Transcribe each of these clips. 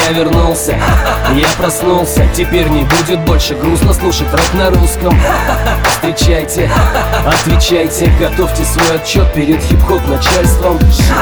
Я вернулся, я проснулся. Теперь не будет больше грустно слушать рэп на русском. Встречайте, отвечайте, готовьте свой отчет перед хип-хоп начальством.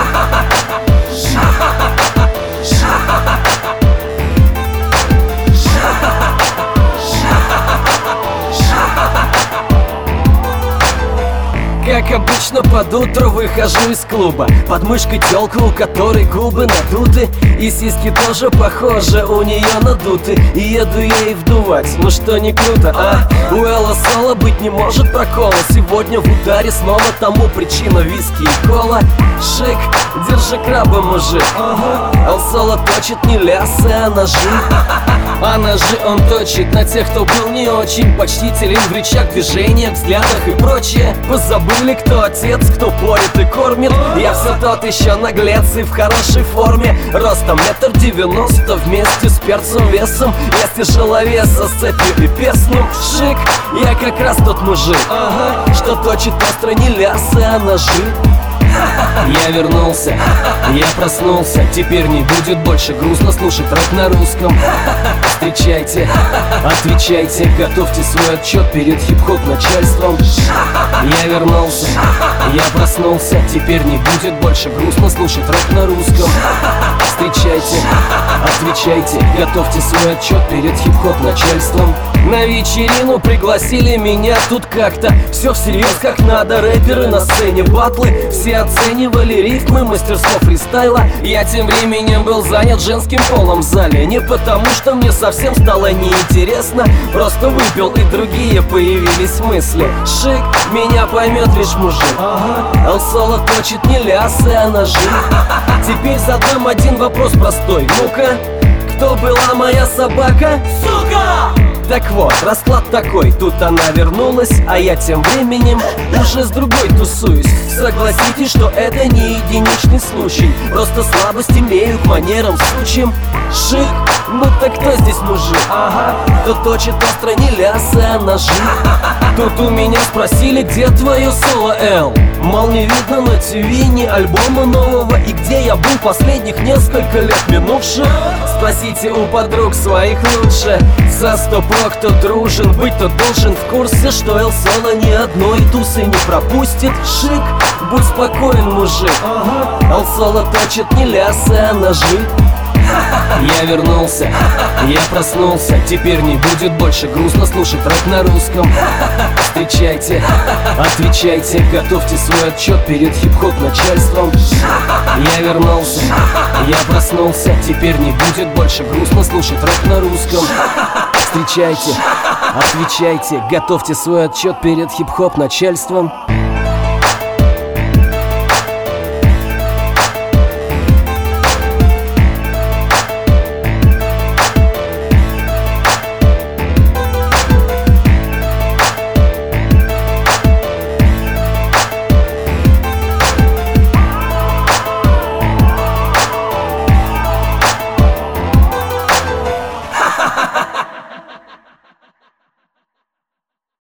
Как обычно под утро выхожу из клуба, под мышкой тёлка, у которой губы надуты, и сиськи тоже похожи, у неё надуты. И еду ей вдувать, ну что не круто, а? У Элла Соло быть не может прокола. Сегодня в ударе снова тому причина виски и кола. Шик, держи краба, мужик. Эл Соло точит не лясы, а ножи. А ножи он точит на тех, кто был не очень почтителен в речах, движениях, взглядах и прочее. Позабыли, кто отец, кто порит и кормит. Я все тот еще наглец и в хорошей форме. Ростом 1,90 м вместе с перцем весом. Я тяжеловеса с цепью и перстнем. Шик, я как раз тот мужик, что точит остро не лясы, а ножи. Я вернулся, я проснулся. Теперь не будет больше грустно слушать рэп на русском. Встречайте, отвечайте, готовьте свой отчет перед хип-хоп начальством. Я вернулся, я проснулся. Теперь не будет больше грустно слушать рэп на русском. Встречайте, отвечайте, готовьте свой отчет перед хип-хоп начальством. На вечерину пригласили меня тут как-то. Все всерьез как надо, рэперы на сцене, батлы. Все оценивали рифмы, мастерство фристайла. Я тем временем был занят женским полом в зале. Не потому что мне совсем стало неинтересно, просто выпил и другие появились мысли. Шик, меня поймет лишь мужик. Эл Соло точит не лясы, а ножи. Теперь задам один вопрос простой. Ну-ка, кто была моя собака? Сука! Так вот, расклад такой, тут она вернулась, а я тем временем уже с другой тусуюсь. Согласитесь, что это не единичный случай, просто слабость имею к манерам сучьим. Шик, ну так кто здесь мужик? Кто точит остро не лясы, а ножи. Тут у меня спросили, где твое соло, Эл? Мол, не видно на ТВ ни альбома нового. И где я был последних несколько лет минувших? Спросите у подруг своих лучше. За 100 про кто дружен, быть тот должен в курсе, что Эл Соло ни одной тусы не пропустит. Шик, будь спокоен, мужик. Эл Соло точит не лясы, а ножи. Я вернулся, я проснулся. Теперь не будет больше грустно слушать рэп на русском. Встречайте, отвечайте, готовьте свой отчет перед хип-хоп начальством. Я вернулся, я проснулся. Теперь не будет больше грустно слушать рэп на русском. Встречайте, отвечайте, готовьте свой отчет перед хип-хоп начальством.